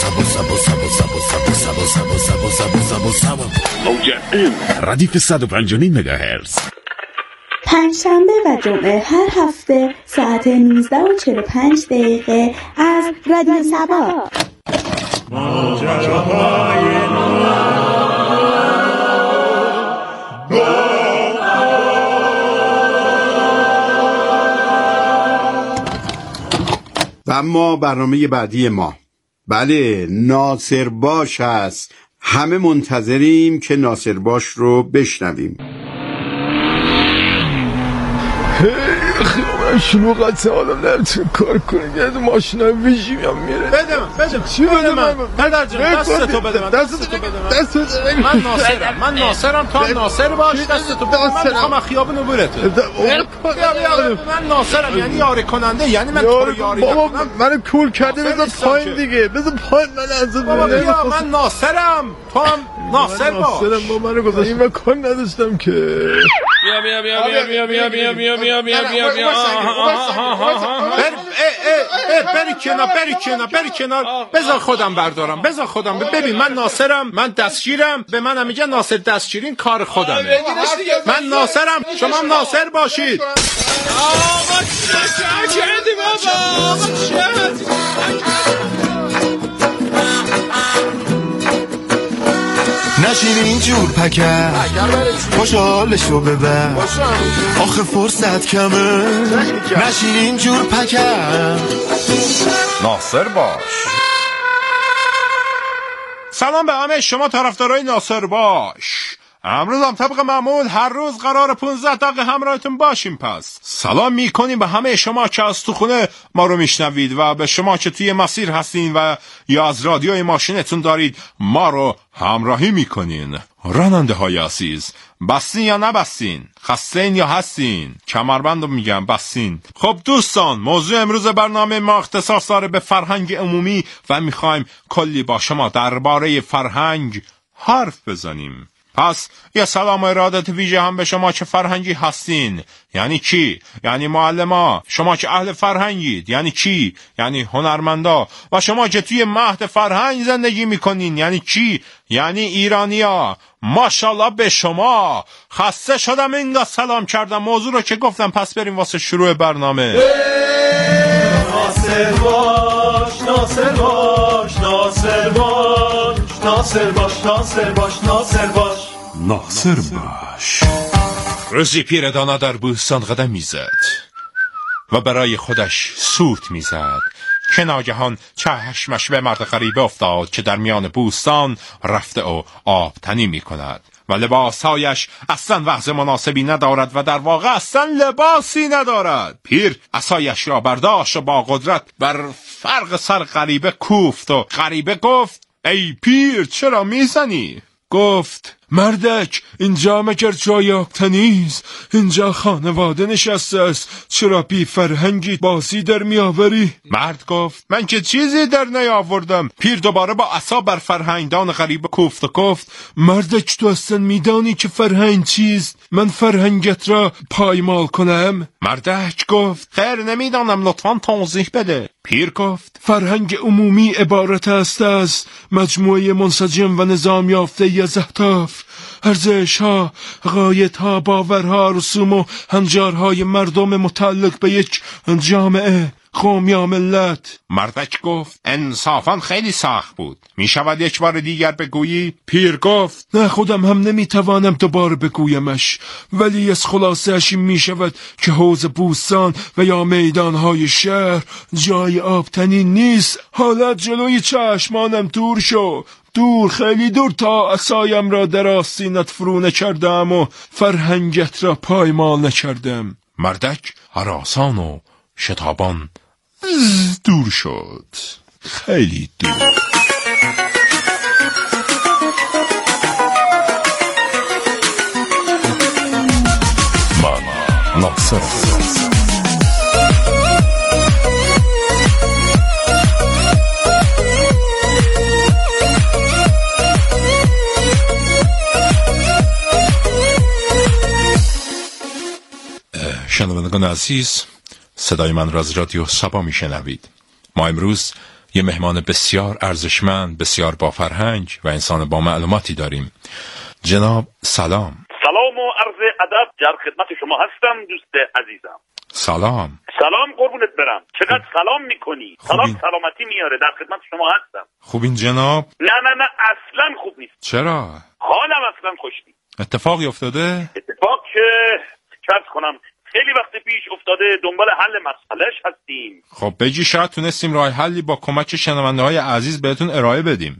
موج ردیف 105 مگاهرتز. پنجشنبه و جمعه هر هفته ساعت 19:45 از رادیو سبا. و اما برنامه بعدی ما، بله، ناصر باش هست. همه منتظریم که ناصر باش رو بشنویم. شلوغت سوالم نمیتونه کار کنه. یه ماشینای ویژی میام میره. بده من چی بده من؟ پدر جان دستتو بده من. دستتو بده من. من ناصرم تو ناصر باش. دستتو بده من. میخوام خیابونو برته. من ناصرم یعنی یاری کننده، یعنی من تو رو یاری بابا کنم. منو کول کرده. بذار پایین دیگه. بذار پایین. من از بابا بیا من ناصرم تو هم ناصر باش. ناصرم با منو گذاشت. این کار نداشتم که. بیا بری کنار. بذار خودم بردارم. ببین من ناصرم، من دستگیرم. به منم میگه ناصر دستگیرین کار خودمه. من ناصرم، شما هم ناصر باشید. آقا چه کردی بابا؟ نشین اینجور پکر خوشحالشو ببر، آخه فرصت کمه. نشین اینجور پکر. ناصر باش. سلام به همه شما طرفدارای ناصر باش. امروز هم طبق معمول هر روز قرار 15 دقیقه همراهتون باشیم. پس سلام میکنیم به همه شما که از تو خونه ما رو میشنوید و به شما که توی مسیر هستین و یا از رادیوی ماشینتون دارید ما رو همراهی میکنین. راننده های عزیز، بستین یا نبستین؟ خستین یا هستین؟ کمربند رو میگم بستین. خب دوستان، موضوع امروز برنامه ما اختصاص داره به فرهنگ عمومی و میخوایم کلی با شما درباره فرهنگ حرف بزنیم. پس یه سلام و ارادت ویژه هم به شما که فرهنگی هستین. یعنی چی؟ یعنی معلما. شما که اهل فرهنگید یعنی چی؟ یعنی هنرمندا. و شما که توی مهد فرهنگ زندگی میکنین یعنی چی؟ یعنی ایرانیا. ماشاءالله به شما. خسته شدم اینقدر سلام کردم. موضوع رو که گفتم، پس بریم واسه شروع برنامه. ناصر باش، ناصر باش، ناصر باش، ناصر باش، ناصر باش، ناصر باش، ناصر باش. روزی پیردانا در بوستان قدم میزد و برای خودش سوت میزد که ناگهان چشمش به مرد غریبه افتاد که در میان بوستان رفته و آبتنی میکند و لباسهایش اصلا وضع مناسبی ندارد و در واقع اصلا لباسی ندارد. پیر عصایش را برداشت و با قدرت بر فرق سر غریبه کوفت و غریبه گفت ای پیر چرا میزنی؟ گفت مردک اینجا مگر جای آبتنیست؟ اینجا خانواده نشسته است، چرا بی فرهنگی بازی در میآوری؟ مرد گفت من که چیزی در نیاوردم. پیر دوباره با عصا بر فرهنگدان غریبه کوفت و گفت مردک تو اصلا میدانی که فرهنگ چیست؟ من فرهنگت را پایمال کنم؟ مردک گفت خیر نمیدانم، لطفاً توضیح بده. پیر گفت فرهنگ عمومی عبارت است از مجموعه منسجم و نظام یافته از اهداف، ارزش‌ها، عقایدها، باورها، رسوم و هنجارهای مردم متعلق به یک جامعه، قوم یا ملت. مردک گفت انصافاً خیلی سخت بود، می شود یک بار دیگر بگویی؟ پیر گفت نه خودم هم نمیتوانم دوباره بگویمش، ولی از خلاصه‌اش این می شود که حوض بوستان و یا میدانهای شهر جای آبتنی نیست. حالت جلوی چشمانم دور شو، دور، خیلی دور، تا عصایم را در آستینت فرو نکردم و فرهنگت را پایمال نکردم. مردک هراسان و شتابان دور شد، خیلی دور. من ناصر. شنوندگان عزیز، صدای من را از رادیو سبا میشنوید. ما امروز یه مهمان بسیار ارزشمند، بسیار با فرهنگ و انسان با معلوماتی داریم. جناب سلام. سلام و عرض ادب در خدمت شما هستم دوست عزیزم. سلام. سلام قربونت برم. چقدر سلام میکنی؟ سلام سلامتی میاره. در خدمت شما هستم. خوبین جناب؟ نه اصلا خوب نیست. چرا؟ حالم اصلا خوش نیست. اتفاقی افتاده؟ اتفاق که چرت کنم خیلی وقت پیش افتاده، دنبال حل مسئلهش هستیم. خب بگی شاید تونستیم راه حلی با کمک شنونده های عزیز بهتون ارائه بدیم.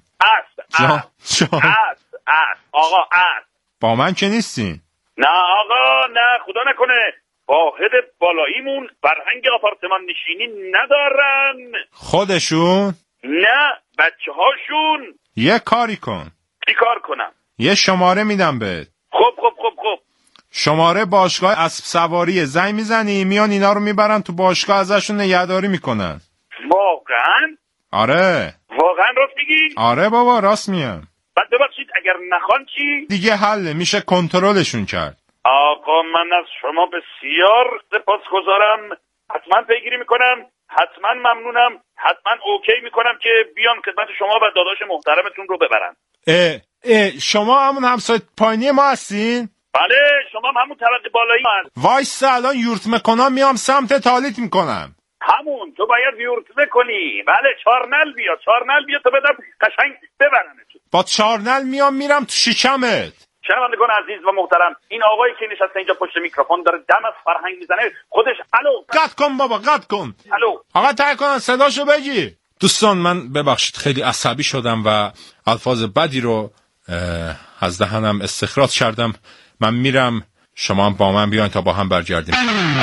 آقا با من که نیستین؟ نه آقا، نه خدا نکنه. واحد بالاییمون فرهنگ آپارتمان نشینی ندارن. خودشون؟ نه بچه هاشون. یه کاری کن. چی کار کنم؟ یه شماره میدم بهت. خب شماره باشگاه اسب سواری، زنگ میزنی میان اینا رو میبرن تو باشگاه، ازشون نگهداری میکنن. واقعا؟ آره. واقعا راست میگی؟ آره بابا راست میگم. بعد ببخشید اگر نخوان چی؟ دیگه حله، میشه کنترلشون کرد. آقا من از شما بسیار سپاسگزارم. حتما پیگیری میکنم، حتما ممنونم، حتما اوکی میکنم که بیان خدمت شما و داداش محترمتون رو ببرن. شما همون همسایه پایینی ما هستین؟ بله شما همون طبقه بالایی هست. وایسا الان یورت میکنم میام سمت تالیت میکنم. همون تو باید یورت کنی. بله چارنل بیا تو بدم قشنگ ببرنت. با چارنل میام تو شکمت. شنوندگان عزیز و محترم، این آقایی که نشسته اینجا پشت میکروفون داره دم از فرهنگ میزنه خودش. الو قطع کن بابا قطع کن. الو آقا تای کن صداشو بگی. دوستان من ببخشید خیلی عصبی شدم و الفاظ بدی رو از دهنم استخراج کردم. من میرم، شما هم با من بیاین تا با هم برگردیم.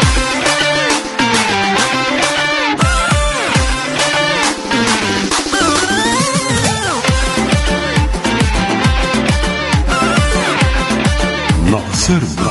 ناصر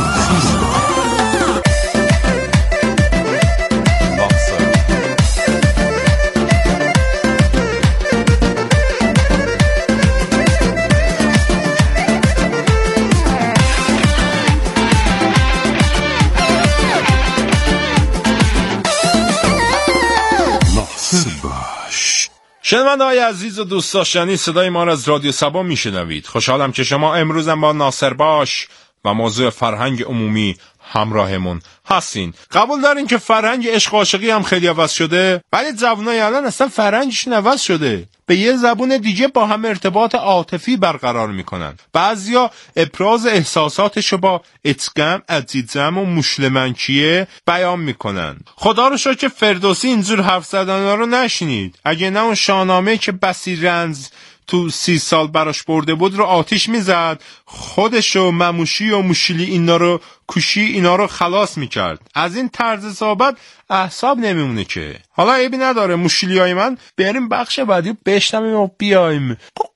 شنونده‌های عزیز و دوست داشتنی، صدای ما را از رادیو صبا میشنوید. خوشحالم که شما امروزم با ناصر باش و موضوع فرهنگ عمومی همراهمون هستین. قبول دارین که فرهنگ عشق و عاشقی هم خیلی عوض شده، ولی جوانای الان اصلا فرهنگشون عوض شده، به یه زبون دیگه با هم ارتباط عاطفی برقرار میکنن. بعضیا ابراز احساساتشو با اتقام، عزیزم و مشلمنکیه بیان میکنن. خدا رو شکر که فردوسی اینجور حرف زدن رو نشنید. اگه نه اون شاهنامه که بسی رنز تو 30 سال براش برده بود رو آتیش میزد، خودش و مموشی و موشیلی اینا رو کوشی اینا رو خلاص میکرد. از این طرز صحبت احساب نمیمونه که. حالا عیبی نداره، موشیلی های من بریم بخش بعدی بشنویم و بیایم.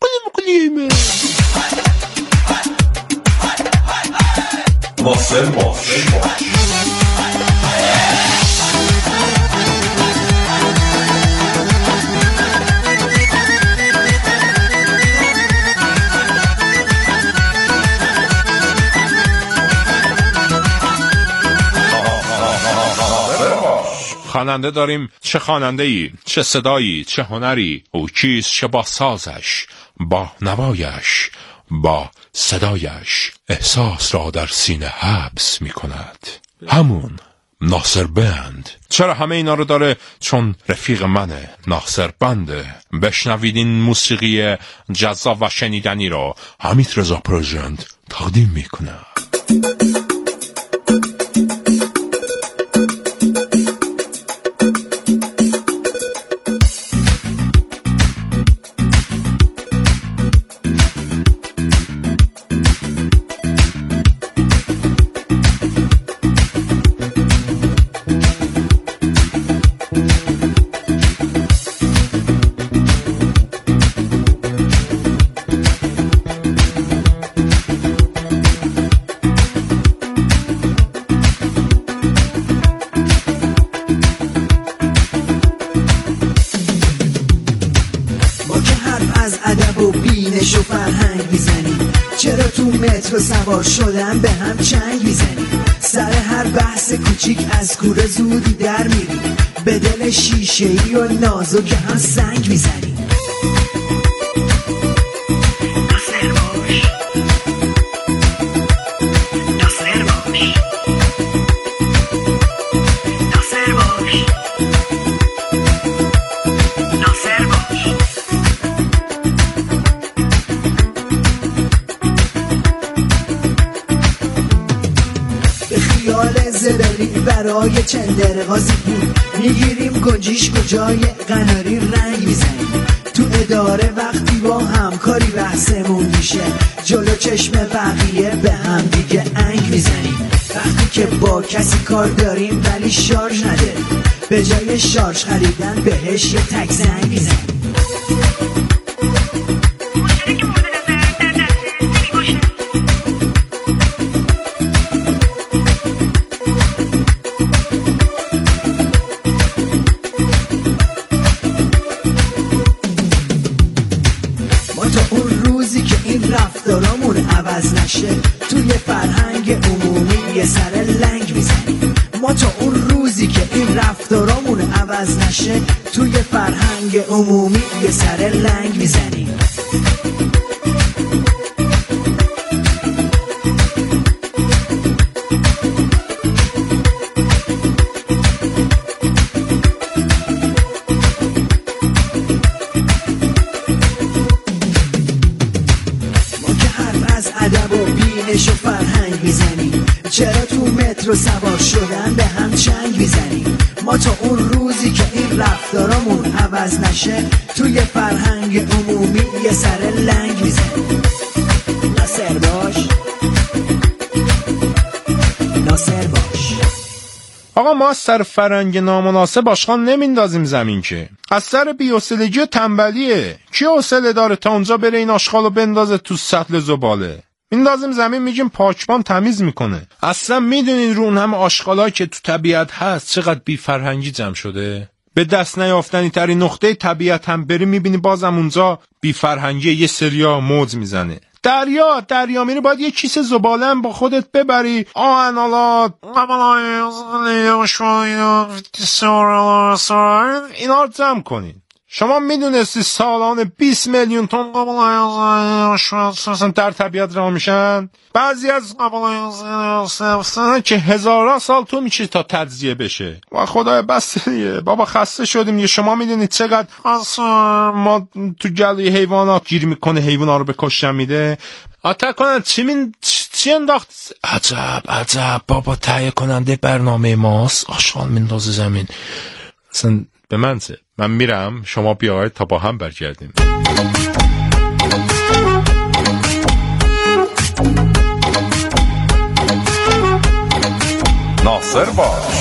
ناصر باش. خواننده داریم، چه خواننده‌ای، چه صدایی، چه هنری، او کیست چه با سازش، با نوایش، با صدایش احساس را در سینه حبس می کند. همون ناصر بند. چرا همه اینا رو داره؟ چون رفیق منه، ناصر بنده. بشنوید این موسیقی جذاب و شنیدنی رو حمید رضا پرژنت تقدیم می کنه. سوار شدن به هم چنگ میزنی، سر هر بحث کوچیک از کوره زودی در میری، به دل شیشه‌ای و نازک هم سنگ میزنیم. برای چندرغازی بود میگیریم گنجیش کجای قناری رنگ میزنیم. تو اداره وقتی با همکاری بحثمون میشه جلو چشم بقیه به هم دیگه انگ میزنیم. وقتی که با کسی کار داریم ولی شارژ نداریم به جای شارژ خریدن بهش یه تک زنگ میزنیم. توی فرهنگ عمومی یه سر لنگ میزنیم. ما تا اون روزی که این رفتارامون عوض نشه توی فرهنگ عمومی یه سر لنگ میزنیم. چرا تو مترو سوار شدن به هم چنگ میزنیم. ما تا اون روزی که این رفتارامون عوض نشه توی فرهنگ عمومی یه سر لنگ میزنیم. ناصر باش، ناصر باش. آقا ما سر فرهنگ نامناسب آشغال نمیندازیم زمین که. از سر بی‌حوصلگی و تنبلیه. کی حوصله داره تا اونجا بره این آشغالو بندازه تو سطل زباله؟ میندازیم زمین میگیم پاکبان تمیز میکنه. اصلا میدونین رو اون همه آشغالایی که تو طبیعت هست چقدر بی فرهنگی جمع شده؟ به دست نیافتنی ترین نقطه طبیعت هم بری میبینی بازم اونجا بی فرهنگی یه سریا موج میزنه. دریا میری باید یه کیسه زباله هم با خودت ببری. آهنالات اینا رو جمع کنین. شما میدونستی سالانه 20 میلیون تن قابل در طبیعت رها میشن؟ بعضی از قابل که هزاران سال تو میشه تا تجزیه بشه. و خدای بس دیگه بابا خسته شدیم. یه شما میدونید چقدر ما تو گلوی حیوانات گیر میکنه حیونا رو به کشتن میده. آتا کنن چی انداخت؟ عجب بابا تهیه کننده برنامه ماست آشغال میندازه زمین. اصلا به منزه من میرم شما بیاید تا با هم برگردیم. ناصر باش.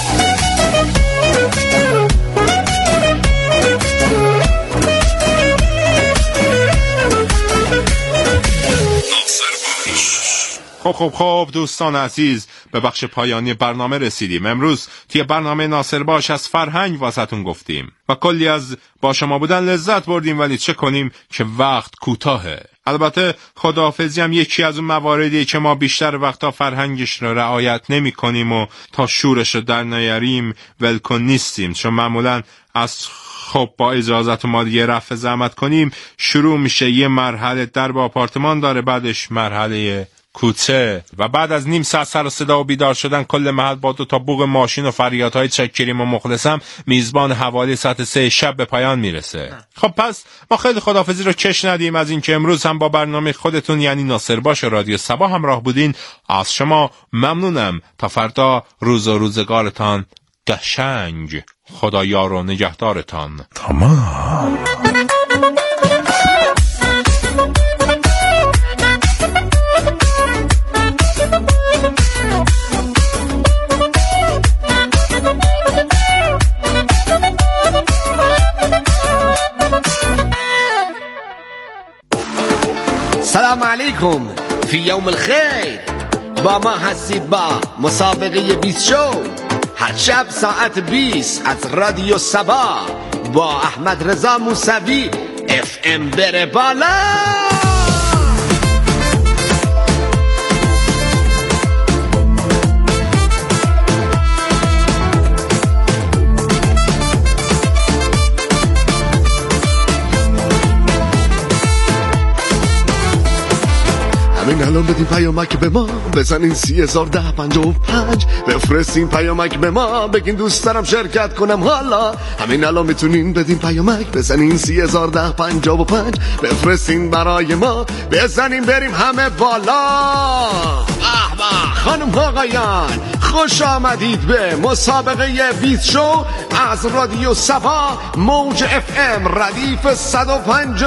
خب دوستان عزیز به بخش پایانی برنامه رسیدیم. امروز توی برنامه ناصر باش از فرهنگ واسهتون گفتیم و کلی از با شما بودن لذت بردیم، ولی چه کنیم که وقت کوتاهه. البته خداحافظی هم یکی از اون مواردیه که ما بیشتر وقتا فرهنگش رو رعایت نمی کنیم و تا شورش رو در نیاریم ولکن نیستیم، چون معمولا از خب با اجازت ما دیگه رفع زحمت کنیم شروع میشه یه مرحله در با آپارتمان داره، بعدش مرحله کوچه و بعد از نیم ساعت سر و صدا و بیدار شدن کل محل با 2 تا بوق ماشین و فریادهای چکریم و مخلصم میزبان حوالی ساعت 3 شب به پایان میرسه. خب پس ما خیلی خداحافظی رو کش ندیم از این که امروز هم با برنامه خودتون یعنی ناصر باش و رادیو صبا همراه بودین. از شما ممنونم. تا فردا روز و روزگارتان قشنگ. خدا یار و نگهدارتان. تمام. سلام علیکم فی یوم الخیر. با ما هستید با مسابقه 20 شو هر شب ساعت 20 از رادیو صبا با احمد رضا موسوی FM بره بالا. همین الان بدین پیامک به ما، بزنین 301055 بفرستین پیامک به ما، بگین دوست دارم شرکت کنم حالا. همین الان میتونین بدین پیامک، بزنین 301055 بفرستین برای ما، بزنین بریم همه بالا. خانم آقایان خوش آمدید به مسابقه 20 شو از رادیو سبا موج اف ام ردیف 105.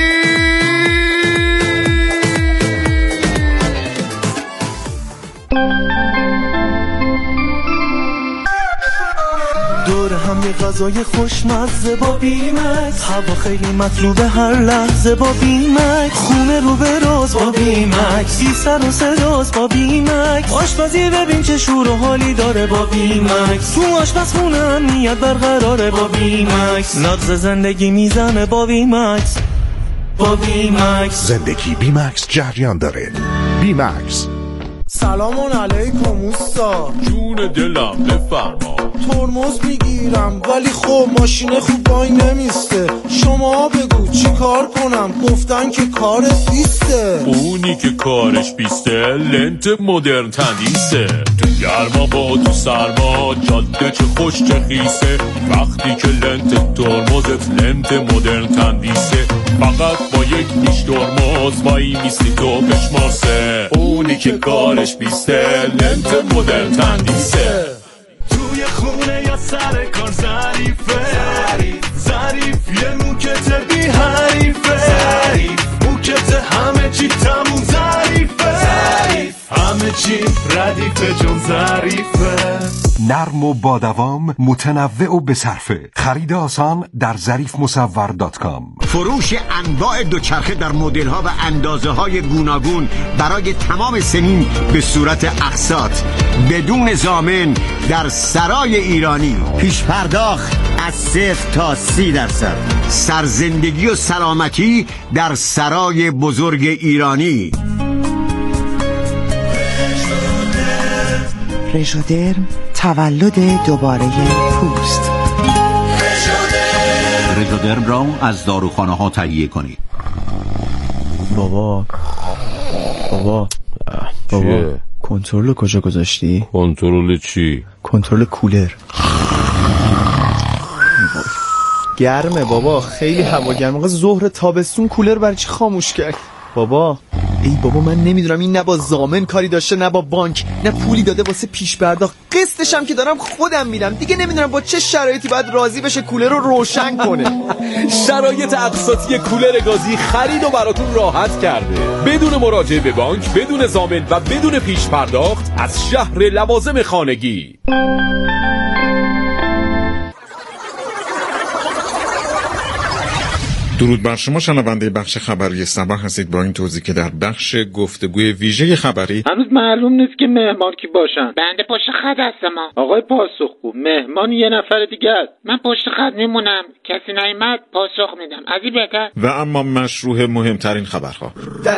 دور هم یه غذای خوشمزه با بیمکس، هوا خیلی مطلوبه هر لحظه با بیمکس، خونه رو به راز با بیمکس، بی سر و صداست با بیمکس، آشپزی ببین چه شور و حالی داره با بیمکس، تو آشپزخونه امنیت برقراره با بیمکس، نبض زندگی میزنه با بیمکس، با بیمکس، زندگی بیمکس جریان داره. بیمکس. سلام علیکم اوستا. جون دلم بفرما. ترمز میگیرم ولی خب ماشین خوب وای نمیسته، شما بگو چی کار کنم؟ گفتن که کارت بیسته. اونی که کارش بیسته لنت مدرن تندیسه، تو گرما با تو سرما جاده چه خوش چه خیسه، وقتی که لنت ترمزت لنت مدرن تندیسه، فقط با یک پیش ترمز وای میستی تو بشمارسه، اونی که کارش بیسته لنت مدرن تندیسه. توی خونه یا سر کار ظریفه، ظریف یه موکت بی حریفه، موکت همه چی تموم ظریفه، همه چی ردیفه جون ظریفه، نرم و با دوام، متنوع و بصرفه. خرید آسان در ظریفمصور.com. فروش انواع دوچرخه در مدل ها و اندازه های گوناگون برای تمام سنین به صورت اقساط بدون ضامن در سرای ایرانی. پیش پرداخت از 0 تا 30%. سرزندگی و سلامتی در سرای بزرگ ایرانی. رژودرم تولد دوباره پوست. رژودرم را از داروخانه ها تهیه کنید. بابا کنترل کجا گذاشتی؟ کنترل چی؟ کنترل کولر. گرمه بابا، خیلی هوا گرمه. ظهر تابستون کولر برای چی خاموش کرد؟ بابا ای بابا من نمیدونم این نه با ضامن کاری داشته نه با بانک، نه پولی داده واسه پیش پرداخت، قسطش هم که دارم خودم میدم دیگه. نمیدونم با چه شرایطی باید راضی بشه کولر رو روشن کنه. شرایط اقساطی کولر گازی خرید و براتون راحت کرده، بدون مراجعه به بانک، بدون ضامن و بدون پیش پرداخت، از شهر لوازم خانگی. درود بر شما شنونده بخش خبری صبح هستید. با این توضیح که در بخش گفتگوی ویژه خبری هنوز معلوم نیست که مهمان کی باشن. بنده پشت خط هستم. آقای پاسخگو، مهمان یه نفر دیگه است. من پشت خط میمونم، کسی نیامد پاسخ میدم. از این بهتر. و اما مشروع مهمترین خبرها.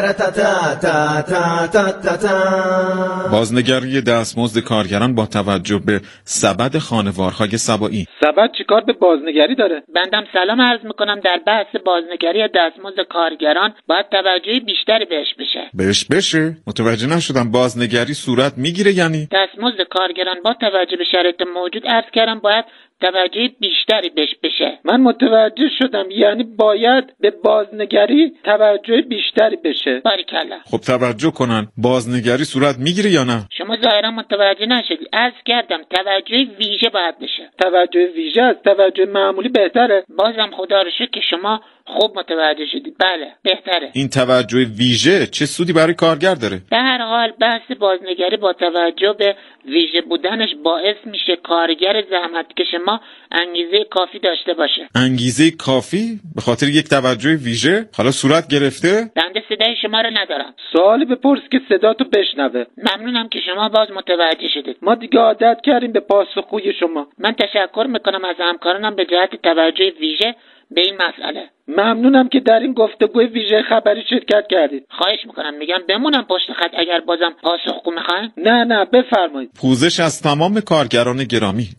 بازنگری دستمزد کارگران با توجه به سبد خانوارهای سبایی. سبد چیکار به بازنگری داره؟ بندم سلام عرض میکنم. در بحث بازنگری دستمزد کارگران باید توجه بیشتری بهش بشه؟ متوجه نشدم. بازنگری صورت میگیره یعنی؟ دستمزد کارگران با توجه به شرایط موجود عرض کردم باید توجه بیشتری بشه. من متوجه شدم، یعنی باید به بازنگری توجه بیشتری بشه. باریکلا. خب توجه کنن. بازنگری صورت میگیره یا نه؟ شما ظاهرا متوجه نشدی. عرض کردم توجه ویژه باید بشه. توجه ویژه از توجه معمولی بهتره. بازم خدا رو شکر که شما خوب متوجه شدید. بله بهتره. این توجه ویژه چه سودی برای کارگر داره؟ در هر حال بحث بازنگری با توجه به ویژه بودنش باعث میشه کارگر زحمتکش ما انگیزه کافی داشته باشه. انگیزه کافی؟ به خاطر یک توجه ویژه؟ حالا صورت گرفته؟ بنده صدای شما رو ندارم. سوالی بپرس که صداتو بشنوه. ممنونم که شما باز متوجه شدید. ما دیگه عادت کردیم به پاسخگوی شما. من تشکر میکنم از همکارانم به جهت توجه ویژه به این مسئله. ممنونم که در این گفتگوی ویژه خبری شرکت کردید. خواهش میکنم. میگم بمونم پشت خط اگر بازم پاسخگو میخواین؟ نه بفرمایید. پوزش از تمام کارگران گرامی.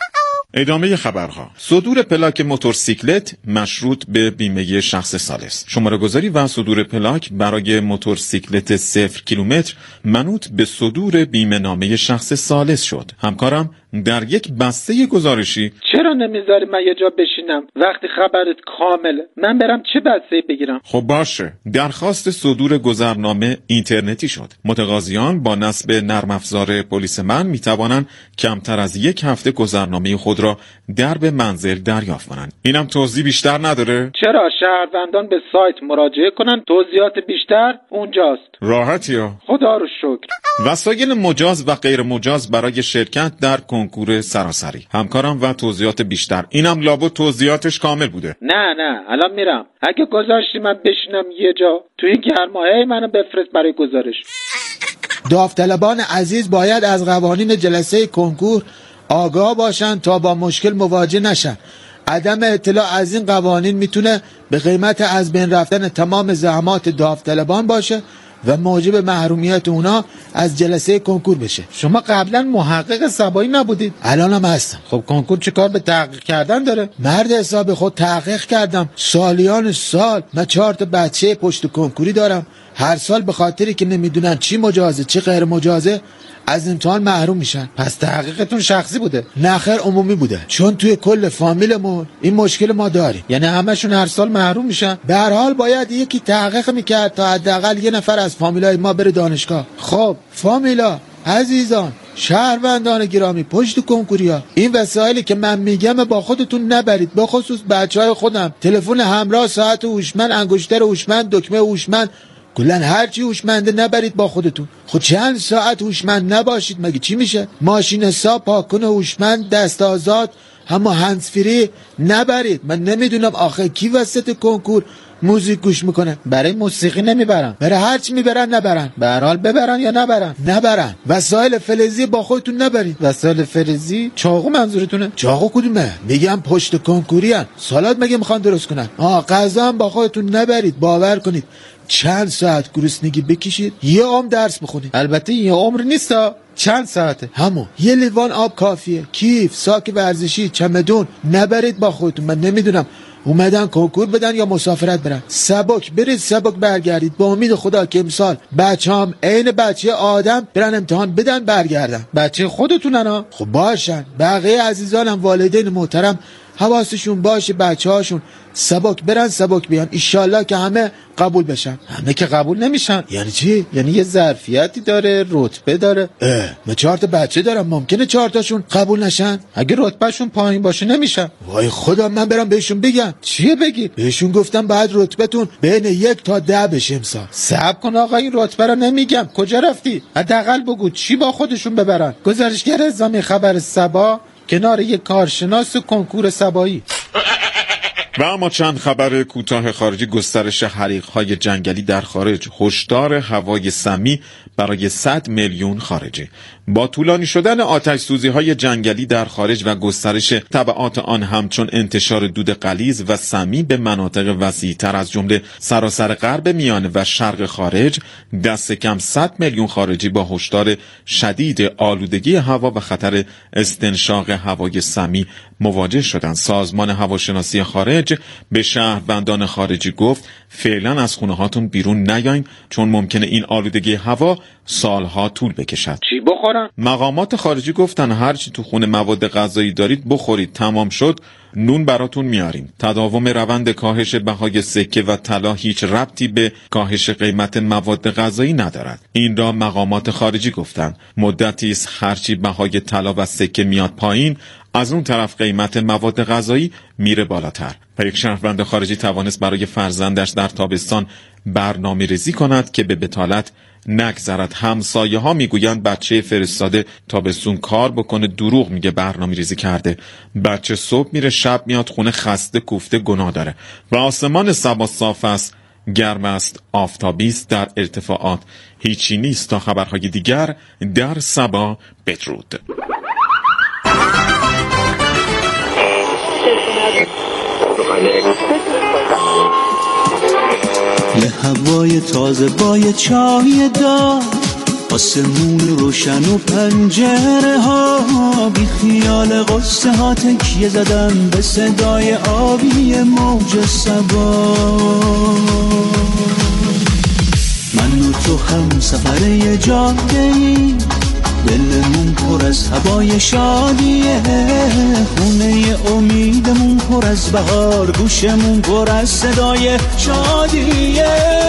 ادامه خبرها. صدور پلاک موتورسیکلت مشروط به بیمه شخص ثالث. شماره گذاری و صدور پلاک برای موتورسیکلت 0 کیلومتر منوط به صدور بیمه نامه شخص ثالث شد. همکارم در یک بسته گزارشی چرا نمیذاری من یه جا بشینم وقتی خبرت کامله؟ من برم چه بسته بگیرم؟ خب باشه. درخواست صدور گذرنامه اینترنتی شد. متقاضیان با نصب نرم افزار پلیس من میتوانند کمتر از یک هفته گذرنامه خود را درب منزل دریافت کنند. اینم توضیح بیشتر نداره؟ چرا شهروندان به سایت مراجعه کنن، توضیحات بیشتر اونجاست. راحتیه. خدا رو شکر. وسایل مجاز و غیر مجاز برای شرکت در کنکور سراسری. همکارم و توضیحات بیشتر. اینم لابد توضیحاتش کامل بوده. نه الان میرم. اگه گذاشتی من بشینم یه جا تو این گرماهی منو بفرست برای گزارش. داوطلبان عزیز باید از قوانین جلسه کنکور آگاه باشن تا با مشکل مواجه نشن. عدم اطلاع از این قوانین میتونه به قیمت از بین رفتن تمام زحمات داوطلبان باشه و موجب محرومیت اونا از جلسه کنکور بشه. شما قبلا محقق سبایی نبودید؟ الانم هستم. خب کنکور چه کار به تحقیق کردن داره؟ مرد حساب خود تحقیق کردم. سالیان سال من 4 تا بچه پشت کنکوری دارم. هر سال به خاطری که نمیدونن چی مجازه چی غیر مجازه از امتحان محروم میشن. پس تحقیقتون شخصی بوده؟ نه خیر، عمومی بوده، چون توی کل فامیلمون این مشکل ما داریم. یعنی همشون هر سال محروم میشن؟ به هر حال باید یکی تحقیق میکرد تا حداقل یه نفر از فامیلای ما بره دانشگاه. خب فامیلا عزیزان، شهروندان گرامی، پشت کنکوریا، این وسایلی که من میگم با خودتون نبرید، به خصوص بچهای خودم. تلفن همراه، ساعت هوشمند، انگشتر هوشمند، دکمه هوشمند، کلا هر چی هوشمنده نبرید با خودتون. خود چند ساعت هوشمند نباشید مگه چی میشه؟ ماشین حساب، پاکن هوشمند، دست آزاد، اما هندزفری نبرید. من نمیدونم آخه کی وسط کنکور موزیک گوش میکنه؟ برای موسیقی نمیبرن، برای هر چی میبرن نبرن. به هر حال ببرن یا نبرن. وسایل فلزی با خودتون نبرید. وسایل فلزی؟ چاقو منظورتونه؟ چاقو کدومه؟ میگم پشت کنکوری ان. سالاد مگه میخوان درست کنن؟ غذا هم با خودتون نبرید. باور کنید چند ساعت گرسنگی بکشید یه عمر درس بخونید. البته یه عمر نیستا، چند ساعته. همون یه لیوان آب کافیه. کیف، ساک ورزشی، چمدون نبرید با خودتون. من نمیدونم اومدن کنکور بدن یا مسافرت برن. سبک برید سبک برگردید، با امید خدا که امسال بچه‌ام عین بچه آدم برن امتحان بدن برگردن. بچه خودتونن ها؟ خب باشن. بقیه عزیزانم والدین محترم حواسشون باشه بچه‌هاشون سبک برن سبک بیان. ایشالله که همه قبول بشن. همه که قبول نمیشن. یعنی چی؟ یعنی یه ظرفیتی داره، رتبه داره. من 4 تا بچه دارم، ممکنه 4 تاشون قبول نشن. اگه رتبهشون پایین باشه نمیشن. وای خدا، من برم بهشون بگم. چیه بگی؟ بهشون گفتم بعد رتبتون بین 1 تا 10 بشه امسال. صبر کن آقا، این رتبه رو نمیگم. کجا رفتی؟ حداقل بگو چی با خودشون ببرن. گزارشگر اعزامی خبر سبا کنار یک کارشناس کنکور سبایی. و اما چند خبر کوتاه خارجی. گسترش حریق‌های جنگلی در خارج، هشدار هوای سمی برای 100 میلیون خارجی. با طولانی شدن آتش‌سوزی‌های جنگلی در خارج و گسترش تبعات آن همچون انتشار دود غلیظ و سمی به مناطق وسیع‌تر از جمله سراسر غرب میانه و شرق خارج، دست کم 100 میلیون خارجی با هشدار شدید آلودگی هوا و خطر استنشاق هوای سمی مواجه شدند. سازمان هواشناسی خارج به شهروندان خارجی گفت فعلا از خونه هاتون بیرون نیاین، چون ممکنه این آلودگی هوا سالها طول بکشد. چی بخورن؟ مقامات خارجی گفتن هرچی تو خونه مواد غذایی دارید بخورید، تمام شد نون براتون میاریم. تداوم روند کاهش بهای سکه و طلا هیچ ربطی به کاهش قیمت مواد غذایی ندارد. این را مقامات خارجی گفتند. مدتی است هرچی بهای طلا و سکه میاد پایین، از اون طرف قیمت مواد غذایی میره بالاتر. و یک شهروند خارجی توانست برای فرزندش در تابستان برنامه ریزی کند که به بطالت نگذرد. همسایه ها میگویند بچه فرستاده تابستون کار بکنه، دروغ میگه برنامه ریزی کرده. بچه صبح میره شب میاد خونه خسته کوفته، گناه داره. و آسمان سبا صاف است، گرم است، آفتابی است، در ارتفاعات هیچی نیست. تا خبرهای دیگر در سبا، بدرود. یه هوای تازه با یه چای داغ، آسمون روشن و پنجره ها، بی خیال قصه ها تکیه زدن به صدای آبی موج صبا. من و تو هم سفر یه جاده‌ای، دلمون پر از هوای شادیه، خونه امیدمون پر از بهار، گوشمون پر از صدای شادیه.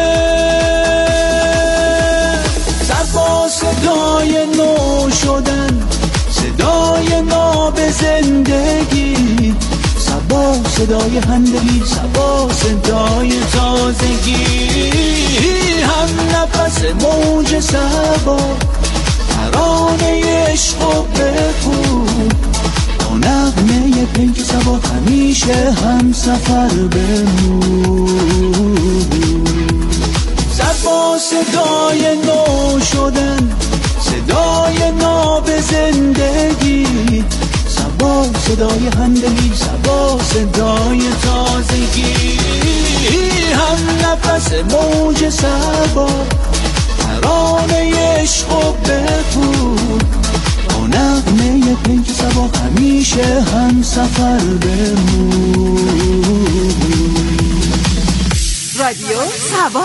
صبا صدای نو شدن، صدای ناب زندگی، صبا صدای همدلی، صبا صدای تازگی، هم نفس موج صبا، ترانه عشق و بخون، با نغمه پیک صبا همیشه هم سفر بمون. صبا صدای نو شدن، صدای ناب زندگی، صبا صدای همدلی، صبا صدای تازگی، هم نفس موج صبا، ترانه عشق و بخون، با نغمه پیک صبا همیشه هم سفر بمون. رادیو صبا.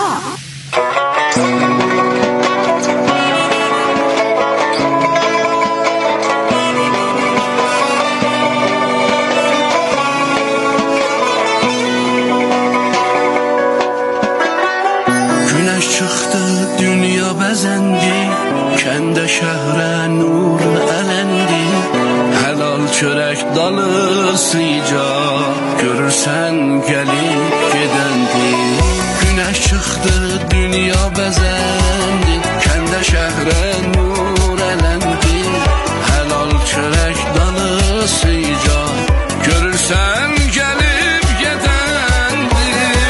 Güneş çıktı dünya bezendi, kendi şehre nur elendi, helal çörek dalı sıcak, görürsen gelip gidendi. Güneş çıktı dünya bezendi, kendi şehre nur elendi, helal çörek dalı sıcak, görürsen gelip gidendi.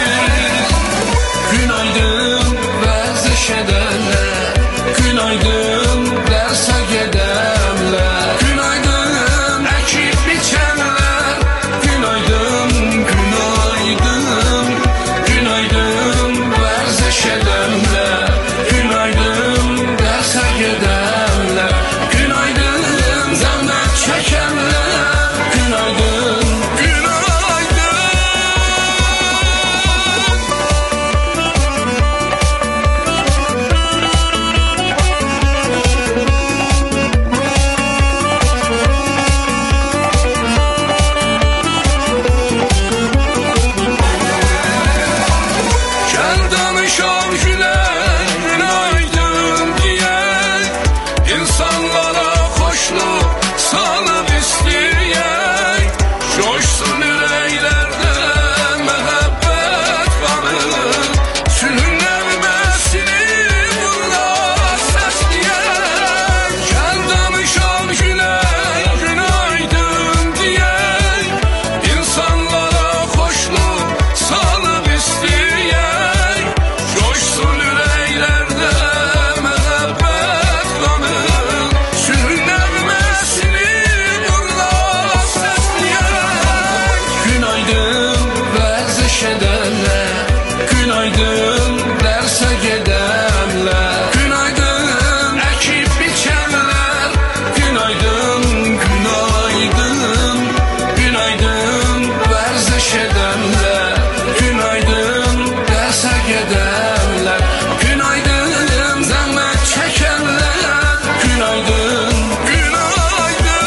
Günaydın vəziş edərlər, günaydın dərsə gedərlər, günaydın əkib biçərlər, günaydın, günaydın, günaydın vəziş edərlər, günaydın dərsə gedərlər, günaydın zəhmət çəkərlər, günaydın, günaydın. Gel danışaq gülək, günaydın deyək, insanlara xoşluq salıb istəyək, coşsun ürəklərdə məhəbbət qanı, sülhün nəğməsini burada səsləyək. Gel danışaq gülək, günaydın deyək, insanlara xoşluq salıb istəyək, coşsun ürəklərdə məhəbbət qanı, sülhün nəğməsini burada səsləyək. Günaydın vəziş edərlər, günaydın dərsə gedərlər, günaydın əkib biçərlər, günaydın, günaydın, günaydın vərziş edərlər, günaydın dərsə gedərlər, günaydın zəhmət çəkərlər, günaydın, günaydın.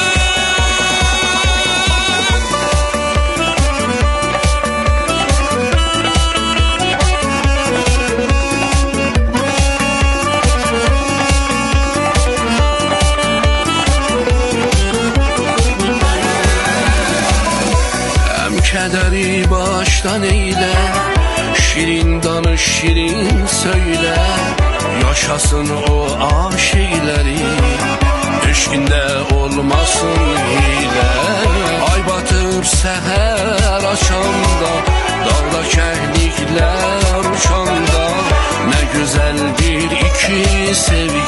Həm kədəri başdan eylə, şirin danış, şirin söylə, yaşasın o aşiqləri, eşqində olmasın hilə. Ay batıb səhər açanda, dağda kəhliklər uçanda, nə gözəldir iki seviyə.